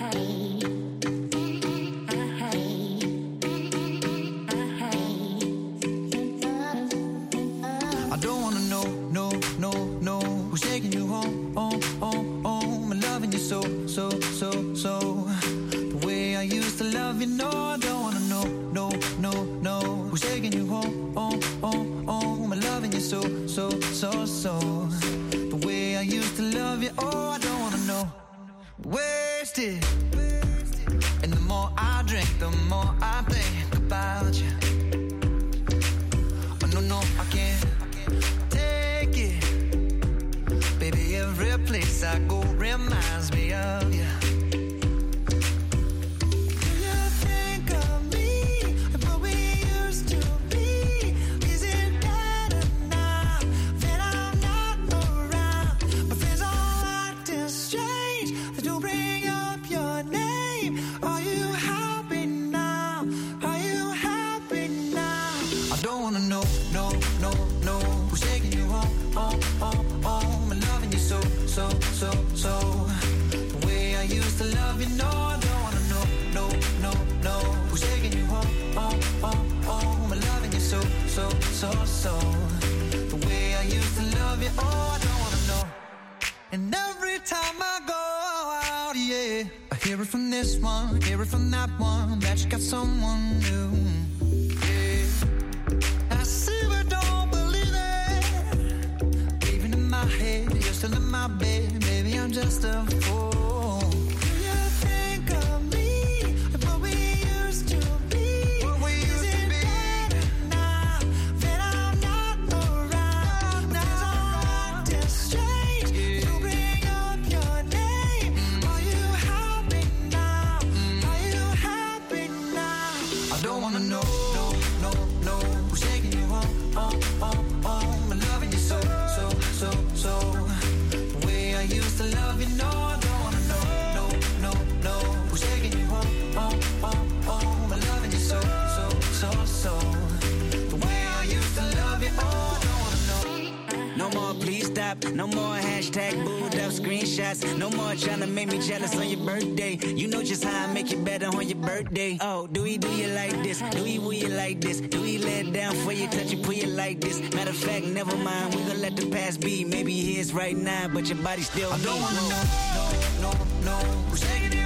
I don't wanna know, no, who's taking you home, I'm loving you so. The way I used to love you, no, I don't wanna know, no, who's taking you home, I'm loving you so. The way I used to love you, I don't wanna know. Wasted. And the more I drink, the more I think about you. Oh no, I can't take it. Baby, every place I go reminds me of you. So the way I used to love you, no, I don't wanna know, no, who's taking you home, I'm loving you so. The way I used to love you, I don't wanna know. And every time I go out, yeah, I hear it from this one, hear it from that one, that you got someone new. Yeah, I see but don't believe it. Even in my head, you're still in my bed. Maybe I'm just a fool. Do you think of me, what we used to be? What we used to be? Better now that I'm not around? Now I'm acting strange. You bring up your name. Are you happy now? Are you happy now? I don't wanna know, no, who's taking you home, I'm loving you so. I used to love you, no, I don't wanna know, no, who's taking you home, I'm loving you so. The way I used to love you, I don't wanna know. No more please stop, no more hashtag booed up screenshots. No more trying to make me jealous on your birthday. You know just how I make it better on your birthday. Oh, do you like this? Do you like this? Do he lay it down for you, touch you, pull you like this? Matter of fact, never mind, we gon' let the past be. Maybe he is right now, but your body still I don't wanna know, no, who's taking it